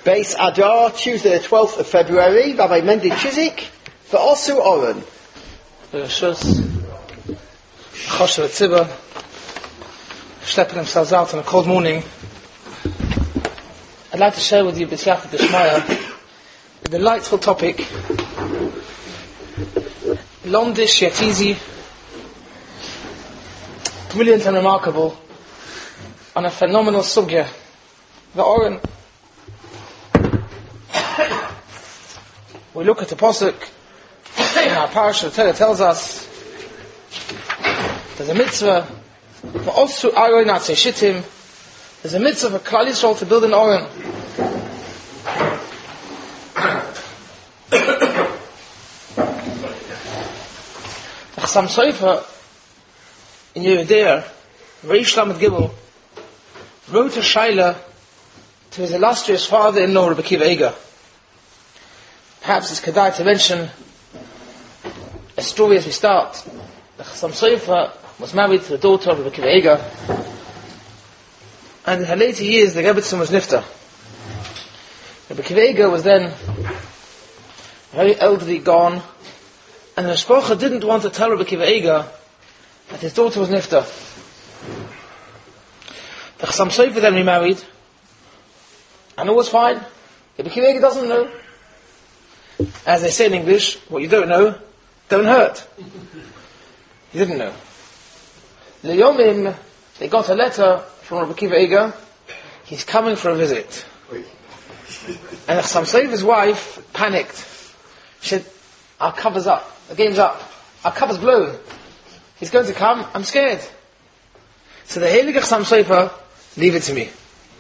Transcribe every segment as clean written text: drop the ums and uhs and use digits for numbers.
Beis Adar, Tuesday the 12th of February, Rabbi Mendy Chizik, for Osu Oren. Rishus, Choshev Tzibah, schlepping themselves out on a cold morning. I'd like to share with you, B'Siyata D'Shmaya, a delightful topic, Lomdish yet easy, brilliant and remarkable, on a phenomenal sugya, the Oren. We look at the Pasuk in our parasha. The Torah tells us there's a mitzvah for Osu Aron Atzei Shittim. There's a mitzvah for Klal Yisrael to build an Oren. The Chassam Sofer in Yehudah, Reish Lamed Gimel, wrote a shaila to his illustrious father-in-law, Rabbi Akiva Eiger. Perhaps it's kedai to mention a story as we start. The Chassam Sofer was married to the daughter of Rabbi Akiva Eiger, and in her later years the Rebbetzin was nifta. Rabbi Akiva Eiger was then very elderly, gone, and the Mishpacha didn't want to tell Rabbi Akiva Eiger that his daughter was nifta. The Chassam Sofer then remarried, and all was fine. Rabbi Akiva Eiger doesn't know. As they say in English, what you don't know, don't hurt. He didn't know. Leyomim, they got a letter from Rabbi Akiva Eiger. He's coming for a visit. And Chassam Sofer's wife panicked. She said, our cover's up. The game's up. Our cover's blown. He's going to come. I'm scared. So the Heilige Chassam Sofer, leave it to me.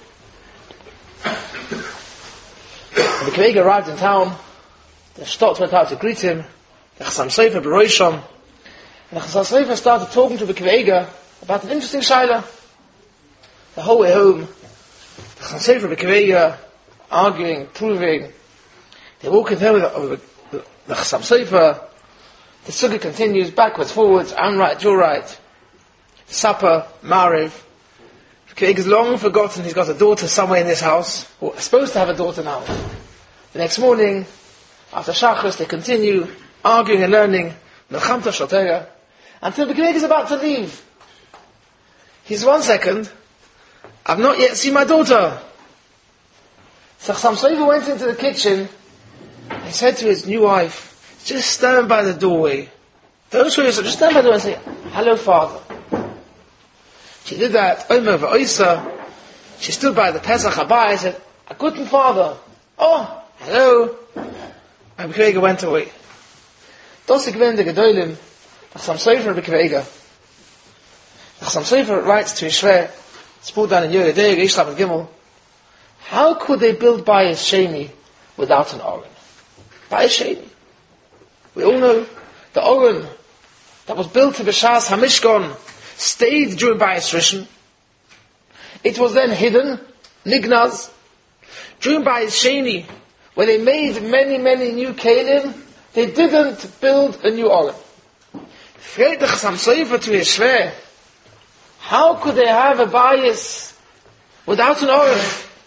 Rabbi Akiva Eiger arrived in town. The Shtot went out to greet him. The Chassam Sofer b'roisham, and the Chassam Sofer started talking to Rabbi Akiva Eiger about an interesting shaila. The whole way home, the Chassam Sofer and Rabbi Akiva Eiger arguing, proving. They walk in there with the Chassam Sofer. The sugya continues backwards, forwards. I'm right, you're right. Supper, Mariv. Rabbi Akiva Eiger's long forgotten he's got a daughter somewhere in this house, or supposed to have a daughter now. The next morning, after Shachris, they continue arguing and learning Melchamta Shal until Rabbi Akiva Eiger is about to leave. He says, 1 second, I've not yet seen my daughter. So Chassam Sofer went into the kitchen and he said to his new wife, just stand by the doorway. Don't show yourself, just stand by the door and say, hello, father. She did that, Omer v'oisa. She stood by the Pesach Habai and said, a guten father. Oh, hello. Rabbi Akiva Eiger went away. Das gewinnt the Gedolim, the Chassam Sofer Rabbi Akiva Eiger. The Chassam Sofer writes to his Shver, it's put down in Yehudah, Reish Lamed Gimel, how could they build Bayis Sheni without an Oren? Bayis Sheni. We all know the Oren that was built to B'Shas HaMishkan stayed during Bayis Rishon. It was then hidden, Nignaz. During Bayis Sheni, when they made many, many new Kelim, they didn't build a new Oren. Fragt the Chassam Sofer to his Shver, how could they have a bias without an Oren?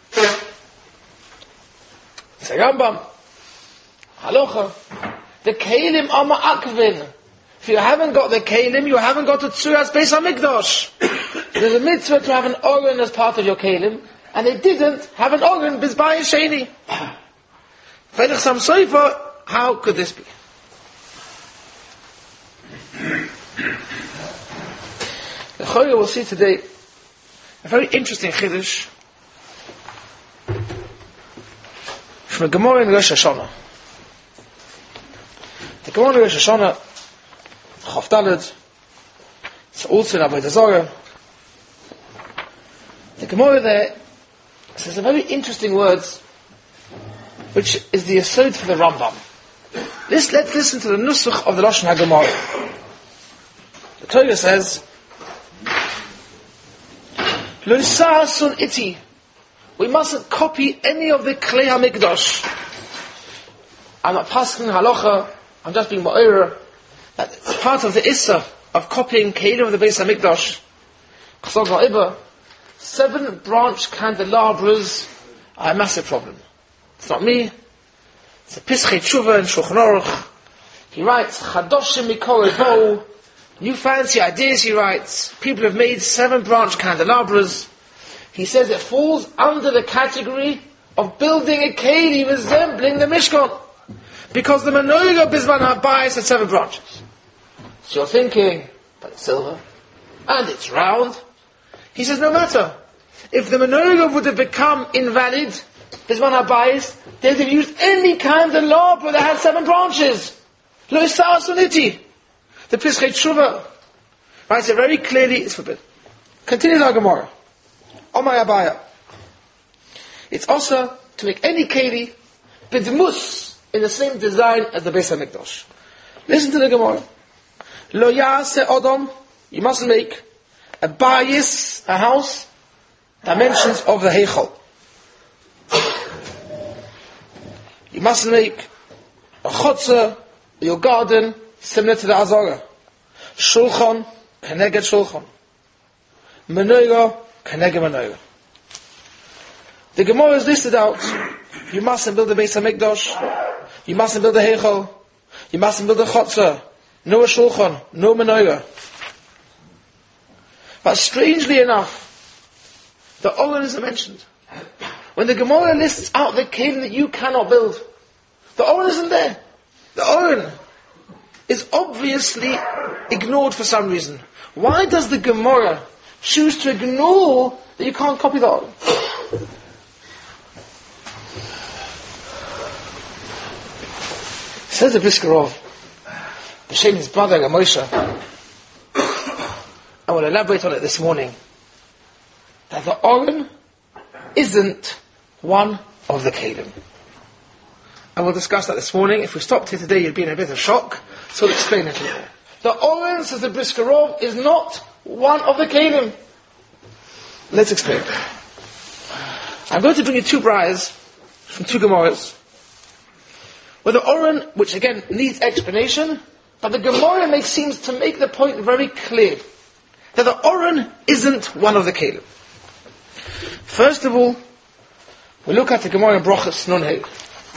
It's a Rambam. Halacha. The Kelim are ma'akvin. If you haven't got the Kelim, you haven't got the Tzuras Beis HaMikdash. There's a mitzvah to have an Oren as part of your Kelim, and they didn't have an Oren Bizbayis Sheni. Fragt Chassam Sofer, how could this be? The Choyah will see today a very interesting Chiddush from a Gemara in Rosh Hashanah. The Gemara in Rosh Hashanah, Chof Daled, it's also in Avodah Zarah. The Gemara there says a very interesting words, which is the aside for the Rambam. Let's listen to the Nusach of the Lashon HaGemara. The Torah says, Lo sa'asun iti. We mustn't copy any of the Klei HaMikdash. I'm not passing halacha, I'm just being ma'orer. That it's part of the Issa of copying Kelim of the Beis HaMikdash. 7 branch candelabras are a massive problem. It's not me. It's a Pischei Tshuva in Shulchan Aruch. He writes, Chadoshim Mikol Bo, new fancy ideas, he writes. People have made 7-branch candelabras. He says it falls under the category of building a keli resembling the Mishkan. Because the menorah Bizman HaBayis had 7 branches. So you're thinking, but it's silver, and it's round. He says, no matter. If the menorah would have become invalid, Bizman HaBayis, they'd have used any candelabra that had 7 branches. Lo Isar Suniti. The Pischei Tshuva writes it very clearly, it's forbidden. Continue the Gemara. Omar Abaya. It's also to make any keli b'dmus in the same design as the Beis HaMikdash. Listen to the Gemara. Lo ya'aseh odom, you mustn't make a bayis, a house, dimensions of the Heichal. You mustn't make a chutzah, your garden, similar to the Azara. Shulchan, keneged shulchan. Menorah, keneged menorah. The Gemara is listed out. You mustn't build a Beis HaMikdash. You mustn't build a Heichal. You mustn't build a chutzah. No a shulchan. No menorah. But strangely enough, the Oren isn't mentioned. When the Gemara lists out the kelim that you cannot build, the Oren isn't there. The Oren is obviously ignored for some reason. Why does the Gemara choose to ignore that you can't copy the Oren? Says the Brisker Rov, B'Shem his brother Moshe. I will elaborate on it this morning. That the Oren isn't one of the kelim. And we'll discuss that this morning. If we stopped here today, you'd be in a bit of shock. So we'll explain it a little. The Oren, says the Brisker Rov, is not one of the kelim. Let's explain. I'm going to bring you 2 brayas from 2 Gemaras. Where the Oren, which again needs explanation, but the Gemara seems to make the point very clear that the Oren isn't one of the kelim. First of all, we look at the Gemara in Brachos Nun Hey.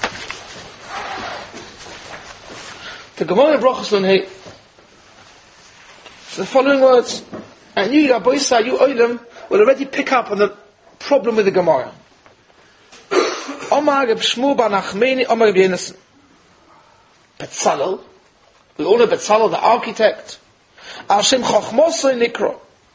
The Gemara in Brachos Nun Hey. So the following words, and you, Rabboisa, you Oilam, will already pick up on the problem with the Gemara. Omar Reb Shmuel bar Nachmani, Omar Reb Yonasan. Betzalel, we all know Betzalel, the architect. Al Shem Chochmosoi Nikro.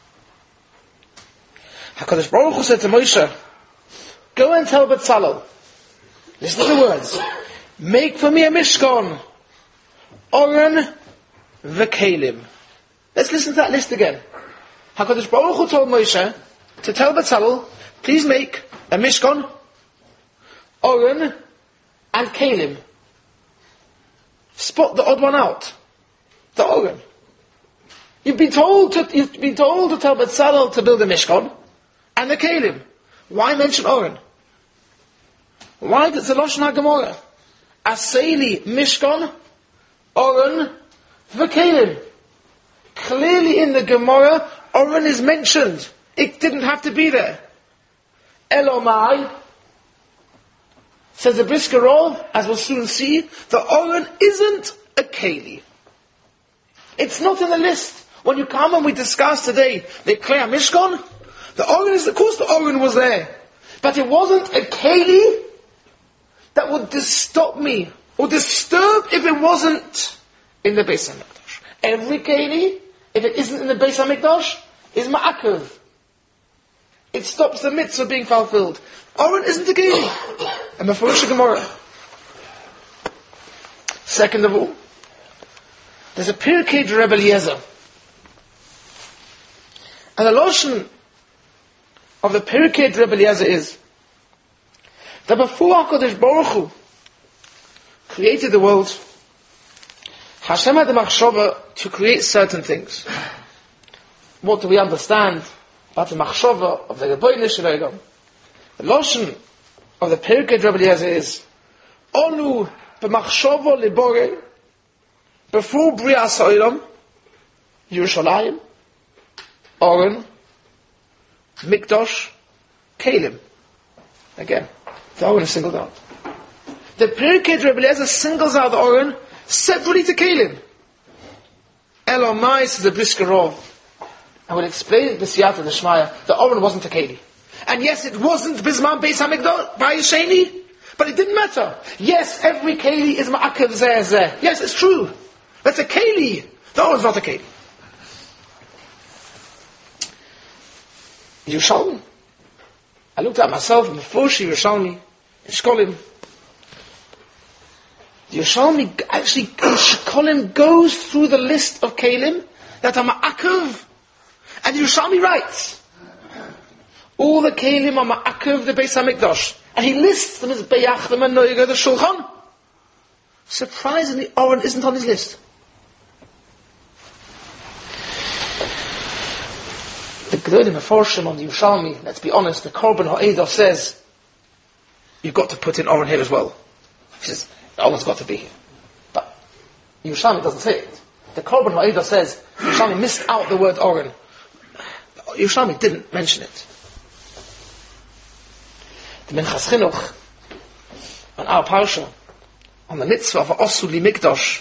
HaKadosh Baruch Hu said to Moshe, go and tell Betzalel, listen to the words, make for me a Mishkan, Oren v'Kelim. Let's listen to that list again. HaKadosh Baruch Hu told Moshe to tell Betzalel, please make a Mishkan, Oren, and Kelim. Spot the odd one out. The Oren. You've been told to tell Betzalel to build a Mishkan and the Kelim. Why mention Oren? Why does the Lashon HaGemara? Aseli Mishkan, Oren, v'Kelim. Clearly in the Gemara, Oren is mentioned. It didn't have to be there. Elomai, says the Brisker Rov, as we'll soon see, the Oren isn't a keli. It's not in the list. When you come and we discuss today the Klei Mishkan, the Oren is, of course the Oren was there. But it wasn't a keli that would stop me or disturb if it wasn't in the Beis HaMikdash. Every keli, if it isn't in the Beis HaMikdash, is ma'akev. It stops the mitzvah being fulfilled. Oren isn't a keli. And Mefurish Gemara. Second of all, there's a Pirkei Rebbe Eliezer. And the Lashon of the Pirkei Rebbe Eliezer is that before HaKadosh Baruch Hu created the world, Hashem had the machshava to create certain things. What do we understand about the machshava of the Rebbeinu Shalom? The Lashon of the Pirkei Rebbe Eliezer is Olu b'machshava libore before Brias Ha'olam Yerushalayim, Oren, Mikdash, Kelim. Again, the Oren is singled out. The Pirkei Rebbe Eliezer singles out the Oren separately to Kelim. Elomai says the Brisker Rov. I will explain the Siyata the Shmaya. The Oren wasn't a Keli. And yes, it wasn't Bisman Beis HaMikdash by Sheni, but it didn't matter. Yes, every Keli is Ma'akev Zeh Zeh. Yes, it's true. That's a Keli. The Oren's not a Keli. Yerushalmi. I looked at myself in the Fushi Yerushalmi, in Shkolim. The Yerushalmi actually, Shkolim goes through the list of Kelim that are Ma'akev, and Yerushalmi writes, all the Kelim are Ma'akev, the Beis HaMikdash. And he lists them as Beyach, the Manoiga, the Shulchan. Surprisingly, Oren isn't on his list. The Gedolim Meforshim on the Yerushalmi, let's be honest, the Korban Ha'edah says, you've got to put in Oren here as well. He says, Oren's got to be here. But Yerushalmi doesn't say it. The Korban Ha'edah says, Yerushalmi missed out the word Oren. Yerushalmi didn't mention it. The Minchas Chinuch, on our Parsha, on the mitzvah of Osu Li Mikdash,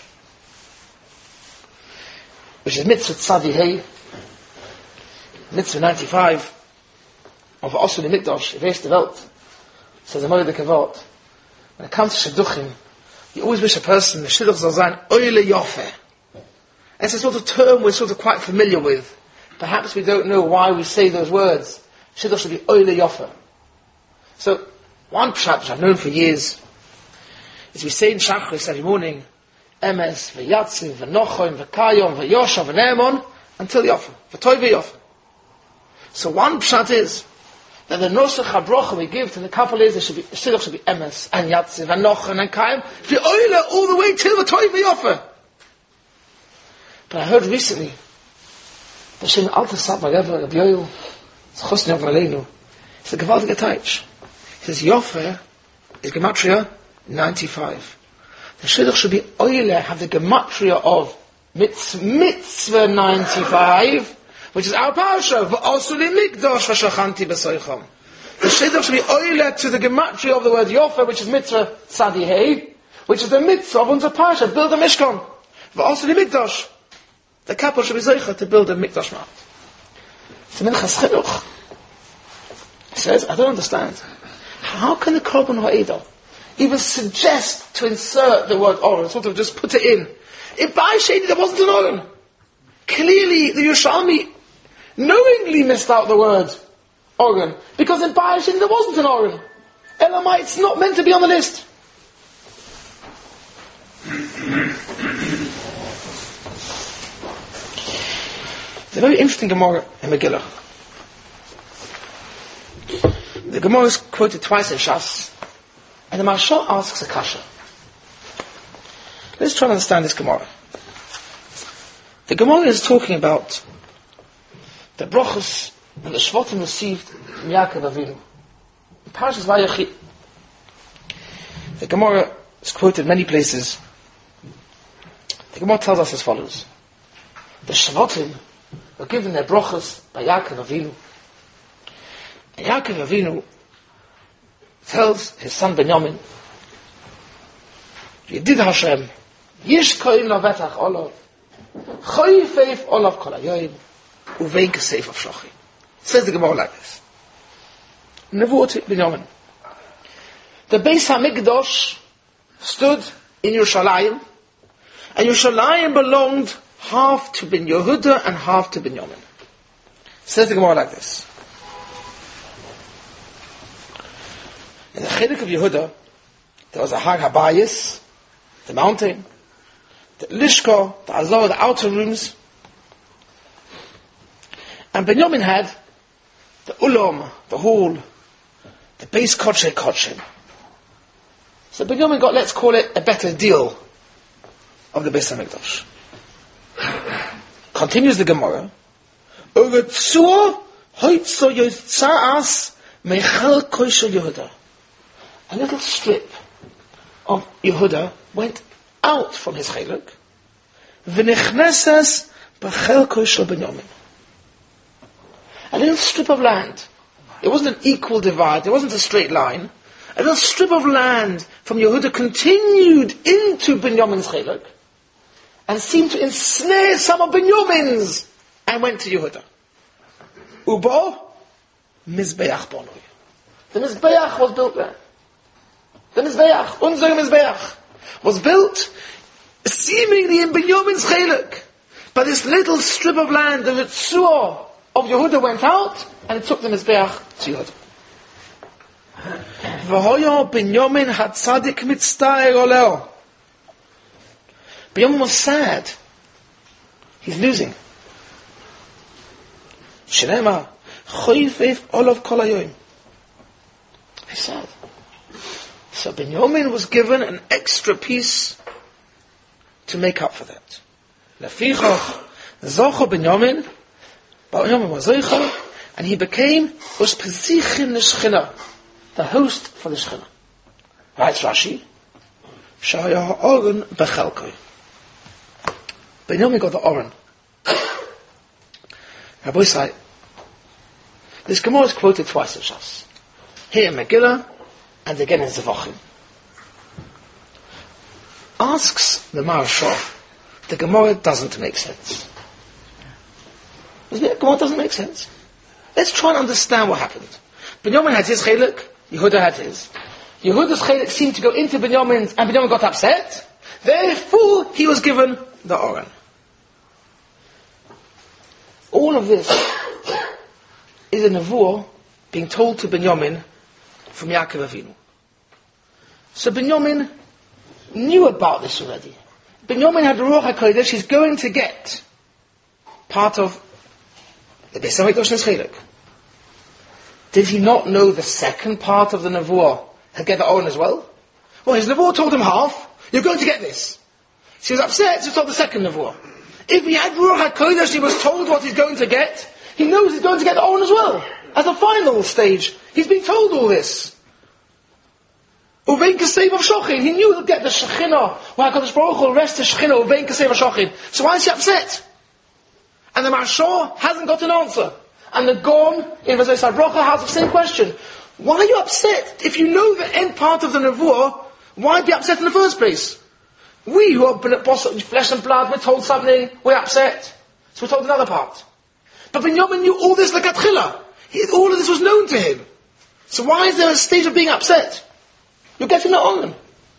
which is mitzvah Tzadi Hei, mitzvah 95, of Osu Li Mikdash, Veis de Welt, says the Moed Kavod, when it comes to Shidduchim, you always wish a person, the Shidduch zal sein, Oile Yofe. It's a sort of term we're sort of quite familiar with. Perhaps we don't know why we say those words. Shidduch should be Oile Yofe. So, one pshat which I've known for years is we say in Shachris every morning, Emes, V'yatziv, V'nochon, V'kayom, V'yosha, V'ne'emon, until Yofa, V'toy V'yofa. So one pshat is that the Nosach HaBrocha we give to the couple is, the Shidduch should be Emes, and Yatziv, and Nochon, and Kayom, V'oyle, all the way till V'toy V'yofa. But I heard recently, the Shem Alta Sabba Rebbe, Rabbi Yoel, it's Chosni Yom Aleinu, it's a gewaltige Teich. He says, Yofer is Gematria 95. The Shidduch should be Oile, have the Gematria of Mitzvah 95, which is our Parsha, V'osu Li Mikdash V'shachanti B'soicham. The Shidduch should be Oile to the Gematria of the word Yofer, which is Mitzvah Tzadi Hei, which is the Mitzvah of unser Parsha, build a Mishkan. V'osu Li Mikdash. The couple should be Zeicha to build a Mikdash Mount. It's a Minchas Chinuch. He says, I don't understand. How can the Korban Ha'edah even suggest to insert the word Oren, sort of just put it in? If by Sheni there wasn't an Oren. Clearly the Yerushalmi knowingly missed out the word Oren, because in Baal Sheni there wasn't an Oren. Elamai, it's not meant to be on the list. It's a very interesting Gemara in Megillah. The Gemara is quoted twice in Shas, and the Maharsha asks a kasha. Let's try to understand this Gemara. The Gemara is talking about the brachos and the shvatim received from Yaakov Avinu. In Parashas Vayechi, the Gemara is quoted many places. The Gemara tells us as follows: the shvatim were given their brachos by Yaakov Avinu. And Yaakov Avinu tells his son Benyamin, Yedid Hashem, Yish koim lavetach olav, choyfeif olav kol hayoyim, uvein kesef of shlochim. Says the Gemara like this. Nevuot Benyamin. The Beis HaMikdash stood in Yerushalayim, and Yerushalayim belonged half to Ben Yehuda and half to Benyamin. Says the Gemara like this. In the Chedek of Yehuda, there was a Har Habayis, the mountain, the Lishko, the Azor, the outer rooms, and Benyamin had the Ulam, the hall, the base Kodshe Kodshim. So Benyamin got, let's call it, a better deal of the Beis HaMikdash. Continues the Gemara, Uretzua hoitzo yotza'as mechel koishel Yehuda. A little strip of Yehuda went out from his chelek, v'nechnesas b'chelko shel Benyamin. A little strip of land. It wasn't an equal divide. It wasn't a straight line. a little strip of land from Yehuda continued into Binyamin's Chelek and seemed to ensnare some of Binyamin's and went to Yehuda. Ubo, Mizbeach Bonoi. The Mizbeach was built there. The Mizbeach, unser Mizbeach, was built seemingly in Binyamin's Chelek. But this little strip of land, the Ritzur of Yehuda went out and it took the Mizbeach to Yehuda. V'hoyo Binyamin had tzadik mitzta'er oleo. Binyamin was sad. He's losing. Shnema choyfef olav kol hayoyim. He's sad. So Binyamin was given an extra piece to make up for that. Lefichach zocho Binyamin, but Binyamin was zocho, and he became uspezichin l'shchina, the host for the Shechina. Writes Rashi, Shaya ha'oren bechelkoi. Binyamin got the oren. Rabbi say, this Gemara is quoted twice in Shas. Here in Megillah, and again in Zevachim. Asks the Maharshal, the Gemara doesn't make sense. The Gemara doesn't make sense. Let's try and understand what happened. Binyamin had his Chelek, Yehuda had his. Yehuda's Chelek seemed to go into Binyamin's, and Binyamin got upset. Therefore, he was given the Oren. All of this is a nevuah being told to Binyamin from Yaakov Avinu. So Binyamin knew about this already. Binyamin had the Ruach HaKodesh, he's going to get part of the Beis HaMikdash Chelek. Did he not know the second part of the nevuah? He'll get the Oren as well? Well, his nevuah told him half. You're going to get this. So he was upset, so he told the second nevuah. If he had Ruach HaKodesh, he was told what he's going to get. He knows he's going to get the Oren as well. As a final stage, he's been told all this. Uvein Kasev of Shochin. He knew he'll get the Shekhinah. Where HaKadosh Baruch Hu will rest the Shekhinah. Uvein Kasev of Shochin. So why is he upset? And the Marshal hasn't got an answer. And the Gon in Vazosai Brocha has the same question. Why are you upset? If you know the end part of the Nevuah, why be upset in the first place? We who have been at flesh and blood, we're told something, we're upset. So we're told another part. But Binyamin knew all this like Atchila. All of this was known to him. So why is there a state of being upset? You're getting the Oren.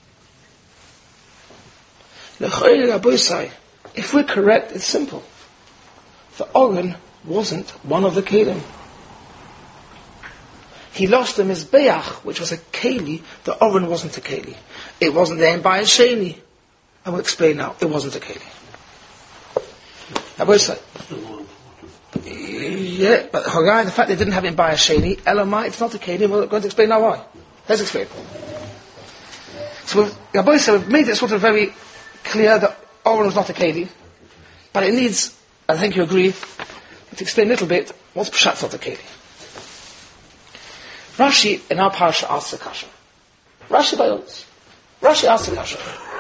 If we're correct, it's simple. The Oren wasn't one of the Kelim. He lost the Mizbeach, which was a Keli. The Oren wasn't a Keli. It wasn't there in Bayis Sheni. I will explain now. It wasn't a Keli. Yeah, but Hagai, the fact they didn't have it in Bayis Sheni, Elamai, it's not a Keli. We're going to explain now why. Let's explain. So Rabbi said, we've made it sort of very clear that Oren was not a Keli, but it needs, I think you agree, to explain a little bit what's Pshat not a Keli. Rashi in our parasha asks the kasha. Rashi by us. Rashi asks the kasha.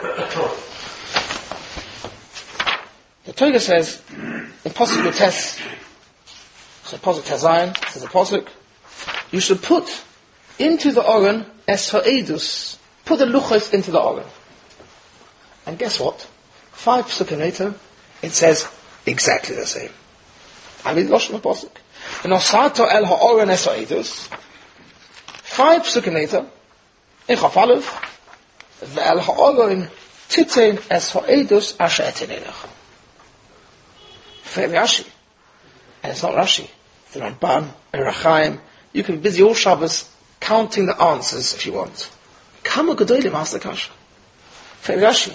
The Torah says in Pasuk Yotes, so Pasuk Tezayin, says the Pasuk, you should put into the Oren es ha'edus. Put the luchos into the Oren. And guess what? 5 psukim later, it says exactly the same. I read Lashon of Pasuk. V'nosato el ha'oren es ha'edus. 5 psukim later, in Chaf Aleph, ve'el ha'oren titein es ha'edus asher etenelech. Rashi. And it's not Rashi. It's the Ramban and Rachaim. You can be busy all Shabbos counting the answers if you want. Kama Gedolim asked the kasha. Rashi.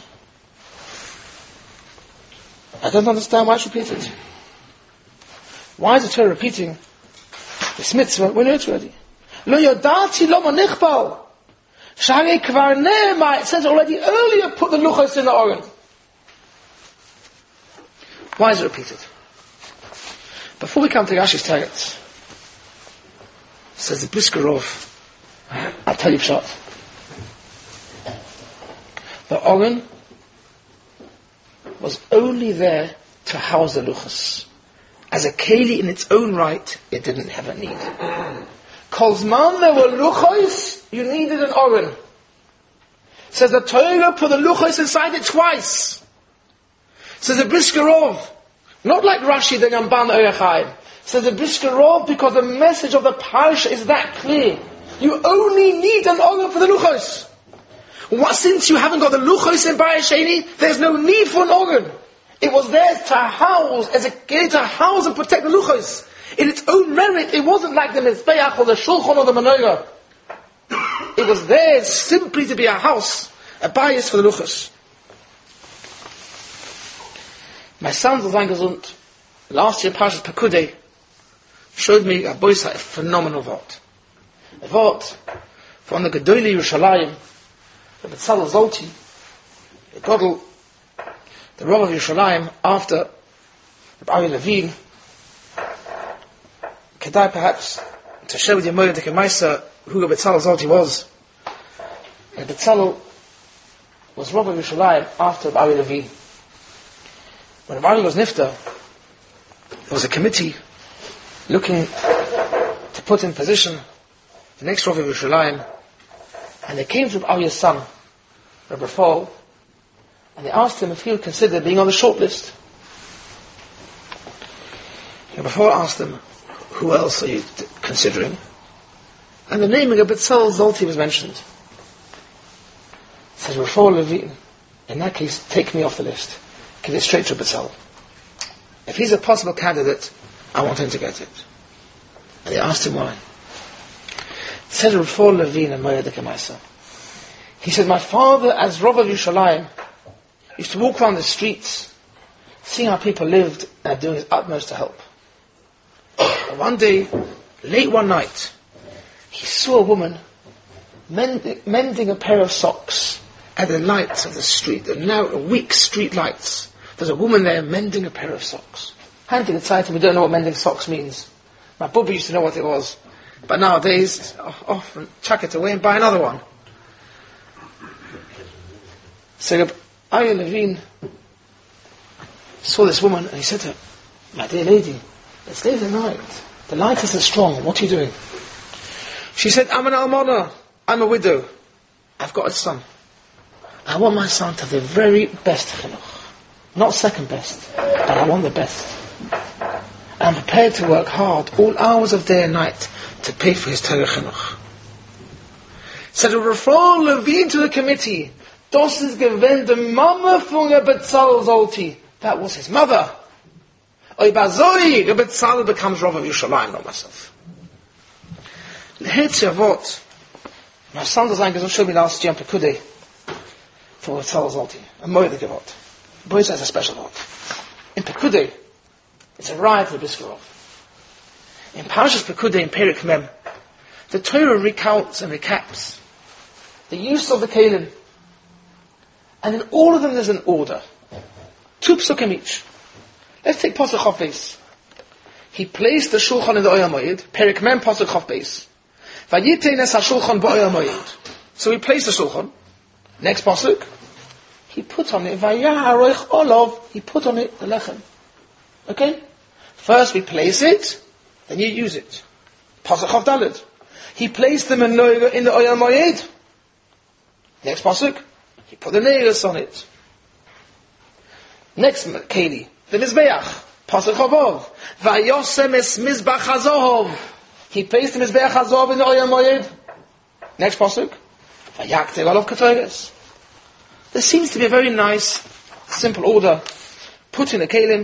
I don't understand why it's repeated. Why is the Torah repeating this mitzvah when it's ready? Lo yodati lo manichbal. Shari kvar ne'ema. It says already earlier, put the luchos in the Oren. Why is it repeated? Before we come to Rashi's teretz, says the Briskerov, I'll tell you short. The Oren was only there to house the luchos. As a keli in its own right, it didn't have a need. Kolzman, there were luchos, you needed an oren. Says the Torah, put the luchos inside it twice. Says the Brisker Rov, not like Rashi, the Ramban Orach. Says the Brisker Rov, because the message of the parsha is that clear. You only need an oren for the luchos. Since you haven't got the luchos in Bayis Sheni, there's no need for an oren. It was there to house, to house and protect the luchos. In its own merit, it wasn't like the Mizbeach or the Shulchan or the Menorah. It was there simply to be a house, a bias for the luchos. My son, Zayn Gesund, last year, Parshas Pekudei, showed me a phenomenal vort. A vort from the Gedolei Yerushalayim, the Betzalel Zolti, the Godel, the Rav of Yerushalayim, after the Ari Levine. Kedai perhaps to share with you more the Kemaisa who the Betzalel Zolti was. And Betzalel was Rav of Yerushalayim after Ari Levine. When Ari was Nifta, there was a committee looking to put in position the next Rav of Yerushalayim, and they came to Ari's son, Rabbi Fall, and they asked him if he would consider being on the short list. Rabbi Fall asked them, who else are you considering? And the naming of Betzalel Zolti was mentioned. Says Rabbi Fall Levine, in that case, take me off the list. Give it straight to Betzalel. If he's a possible candidate, I want him to get it. And they asked him why. Said Rabbi Fall Levine and Moed Kemaisa. He said, my father, as Rav of Yerushalayim, used to walk around the streets, seeing how people lived and doing his utmost to help. And one day, late one night, he saw a woman mending a pair of socks at the lights of the street, the now weak street lights. There's a woman there mending a pair of socks. Handing it aside, we don't know what mending socks means. My Bubba used to know what it was. But nowadays, off and chuck it away and buy another one. So Ari Levine saw this woman and he said to her, my dear lady, let's stay the night. The light isn't strong. What are you doing? She said, I'm an almana. I'm a widow. I've got a son. I want my son to have the very best chinuch. Not second best, but I want the best. I'm prepared to work hard all hours of day and night to pay for his Torah chinuch. So the Rav Levine to the committee, das ist gewend the Mama von der Betzalel Zolti. That was his mother. Oy bazoi, the Betzalel becomes Rav of Yerushalayim, not myself. Lehetz Yavot. My son Zayn Gesund showed me last year on Pekudei for Betzalel Zolti. A Moed Gevot. Boys has a special vot. In Pekudei, it's a riot for the Brisker Rov. In Parshas Pekudei in Perik Mem, the Torah recounts and recaps the use of the Kelim. And in all of them there's an order. 2 psukim each. Let's take Pasuk Chof Beis. He placed the Shulchan in the Oyel Moed, Perik Mem Pasuk Chof Beis. Vayitein es ha-Shulchan b'Oyel Moed. So he placed the Shulchan. Next Pasuk, he put on it, Vayaharoich Olov, he put on it the Lechem. Okay? First we place it, then you use it. Pasuk Chof Daled. He placed the menorah in the Oyel Moed. Next Pasuk, he put the neiros on it. Next Keli, the Mizbeach. Pasuk Chavov. Vayosem es Mizbach HaZohov. He placed the Mizbeach HaZohov in the Oyel Moed. Next Pasuk, Vayakter Olav Ketores. There seems to be a very nice, simple order. Put in the Kelim.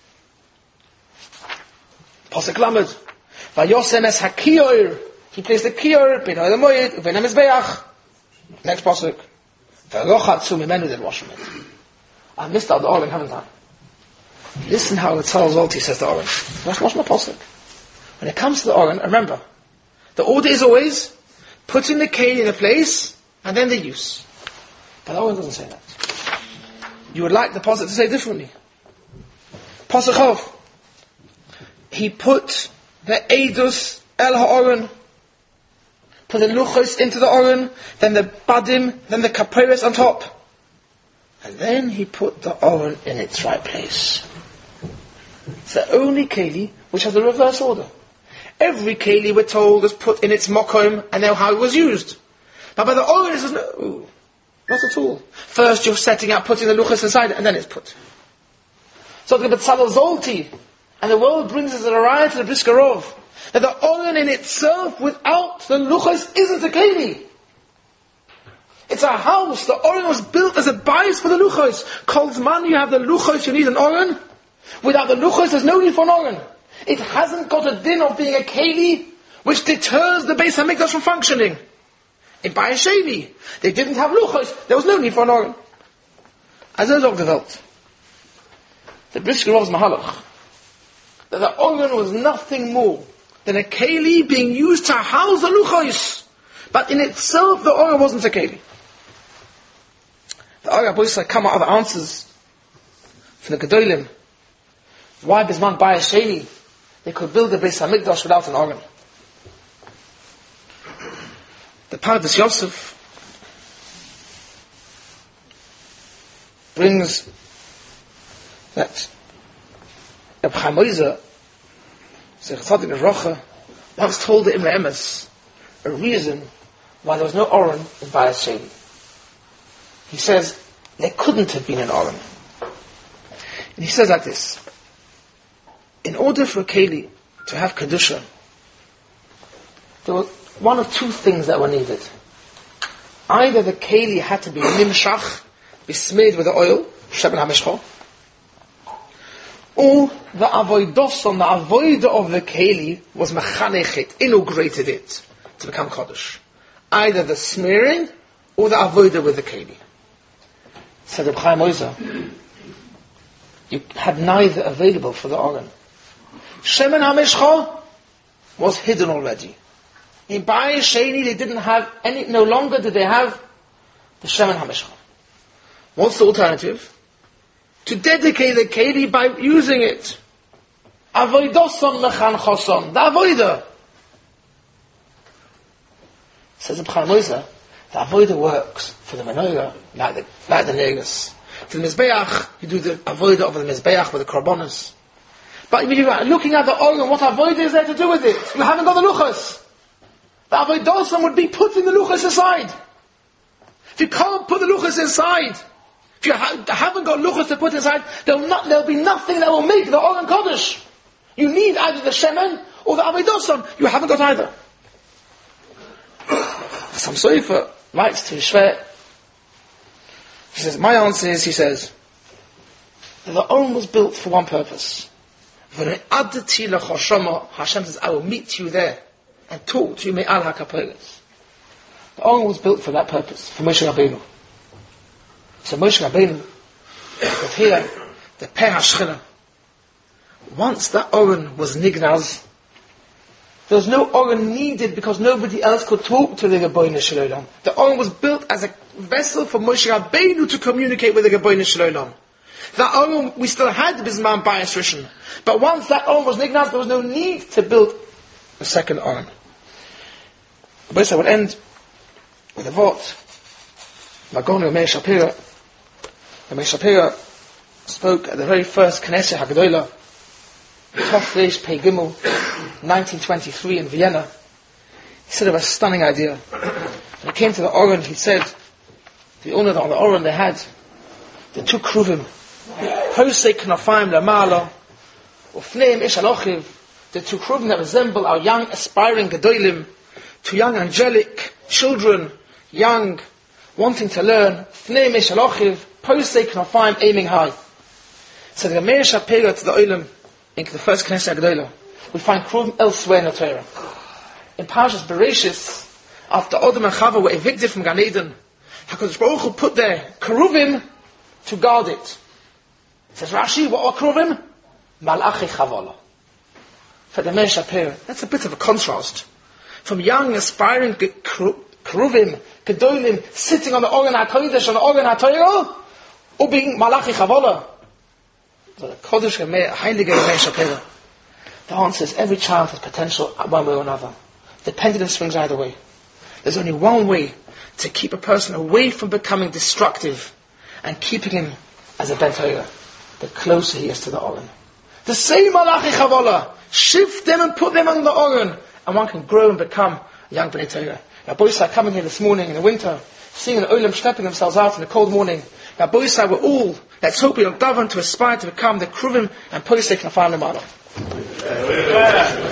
Pasuk Lamed. Vayosem es HaKiyor. He placed the Kiyor, Ben Oyel Moed, Ben HaMizbeach. Next Pasuk. V'rochatzu mimenu del washmet. I missed out the Oren, haven't I? Listen how the Tzal Zolti says the Oren. Watch my Pasuk. When it comes to the Oren, remember, the order is always putting the Keli in a place and then the use. But the Oren doesn't say that. You would like the Pasuk to say differently. Pasuk Chov. He put the Eidus El HaOren, put the Luchos into the Oren, then the Badim, then the Kaperes on top. And then he put the Oren in its right place. It's the only Keli which has the reverse order. Every keli, we're told, is put in its mokom and now how it was used. But by the Oren, it says, no, not at all. First you're setting out, putting the luchos inside, and then it's put. So the Betzalel Zolti, and the world brings us a raya to the Brisker Rov, that the Oren in itself, without the luchos, isn't a keli. It's a house. The Oren was built as a bias for the luchos. Kol zman you have the luchos, you need an Oren. Without the luchos, there's no need for an Oren. It hasn't got a din of being a keli, which deters the Beis HaMikdash from functioning. In Bayis Shevi, they didn't have luchos. There was no need for an Oren. As er sagt the Welt, the Brisker Rov's Mahalach, that the Oren was nothing more than a keli being used to house the luchos. But in itself, the Oren wasn't a keli. The Oren Boisa come out of the answers from the Gedolim. Why Bisman Bayis Shevi they could build the Beis HaMikdash without an Oren? The Pardes Yosef brings that Reb Chaim Oizer, Zech Tzadik Rocha, once told the Imre Emes a reason why there was no Oren in Bayis Shevi. He says, there couldn't have been an Oren. And he says like this: in order for a keli to have Kedusha, there were one of two things that were needed. Either the keli had to be nimshach, be smeared with the oil, Sheben HaMishcha, or the avoidoson, the avoider of the keli, was mechanechet, inaugurated it to become Kodesh. Either the smearing or the avoider with the keli. Said Reb Chaim Oizer, you had neither available for the Oren. Shemen HaMishcha was hidden already. In Bayis Sheni they didn't have any, no longer did they have the Shemen HaMishcha. What's the alternative? To dedicate the keli by using it. Avoidoson mechan choson. The avoider. Says the Chaim Oizer, the avoider works for the menorah like the negus. For the Mizbeach, you do the avoider of the Mizbeach with the korbanos. But when you're looking at the Oren, what avoider is there to do with it? You haven't got the luchos. The avoidoson would be putting the luchos aside. If you can't put the luchos inside, if you haven't got luchos to put inside, there'll be nothing that will make the Oren Kodesh. You need either the shemen or the avoidoson. You haven't got either. Some Sofer writes to Shver. He says, my answer is, he says, the Oren was built for one purpose. Hashem says, I will meet you there and talk to you me'al hakaperes. The Oren was built for that purpose, for Moshe Rabbeinu. So Moshe Rabbeinu, with here, the Peh HaShechina, once that Oren was nignaz, there was no Oren needed because nobody else could talk to the Rebbeinu Shel Olam. The Oren was built as a vessel for Moshe Rabbeinu to communicate with the Rebbeinu Shel Olam. That Oren, we still had Bisman Bayis Rishon. But once that Oren was nignaz, there was no need to build a second Oren. But I would end with a vort. Magonu Meir Shapira. Meir Shapira spoke at the very first Knesset HaGedolah, Tov Reish Pei Gimel, 1923 in Vienna. He said of a stunning idea. When he came to the Oren, he said, the owner of the Oren, they had the two kruvim, Posei Knafayim Lamala, Ufneim Ish Alochiv, the two kruvim that resemble our young aspiring Gedolim, two young angelic children, young, wanting to learn, Ufneim Ish Alochiv, Posei Knafayim, aiming high. So the Meir Shapira to the Olam, in the first Knesset HaGedolah, we find kruvim elsewhere in the Torah. In Parshas Bereshis, after Adam and Chava were evicted from Gan Eden, HaKadosh Baruch Hu put there kruvim to guard it. Says Rashi, what are kruvim? Malachi Chavala. For the Meir Shapira, that's a bit of a contrast. From young, aspiring kruvim, gedolim, sitting on the Oren HaKodesh, on the Oren HaTorah, or being Malachi Chavala. So the Kodesh Heilige Meir Shapira. The answer is every child has potential one way or another. The pendulum swings either way. There's only one way to keep a person away from becoming destructive and keeping him as a Ben Torah. The closer he is to the Oren. The same Malachi Chavala. Shift them and put them on the Oren. And one can grow and become a young Bnei Torah. Now, boys are coming here this morning in the winter, seeing the Olam stepping themselves out in the cold morning. Now, boys are, we're all, let's hope we don't daven to aspire to become the Kruvim and Posek Nafal Lemala.